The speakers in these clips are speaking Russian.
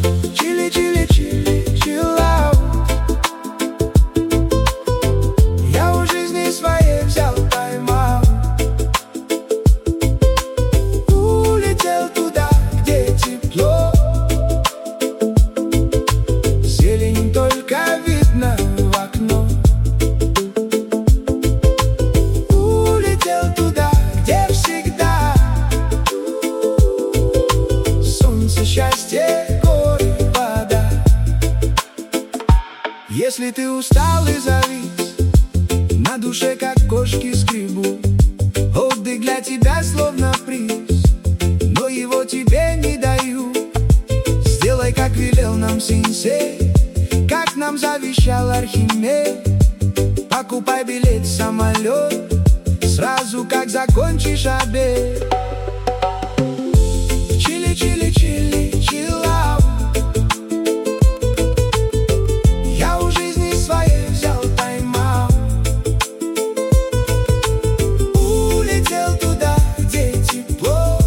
Чили, чили, чили, чиллаут. Я у жизни своей взял тайм-аут. Улетел туда, где тепло. Зелень только видно в окно. Улетел туда, где всегда солнце, счастье, горы, вода. Если ты устал и завис, на душе как кошки скребут, отдых для тебя словно приз, но его тебе не дают. Сделай, как велел нам сенсей, как нам завещал Архимед. Покупай билет в самолет сразу, как закончишь обед. Чили, чили, чили, чиллаут. Я у жизни своей взял тайм-аут. Улетел туда, где тепло.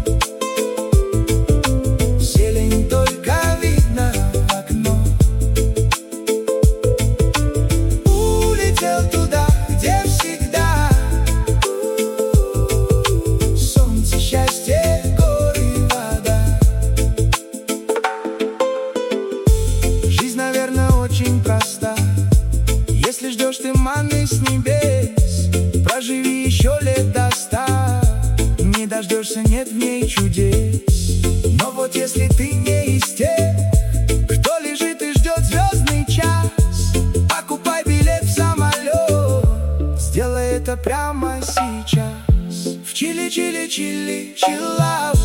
Зелень только видно в окно. Улетел туда, где всегда солнце, счастье, горы, вода. Жизнь, наверное, очень проста. Если ждешь ты манны с небес, проживи еще лет до 100. Не дождешься, нет в ней чудес. Но вот если ты не из тех, кто лежит и ждет звездный час, покупай билет в самолет. Сделай это прямо сейчас. В Чили, чили, чили, чиллаут.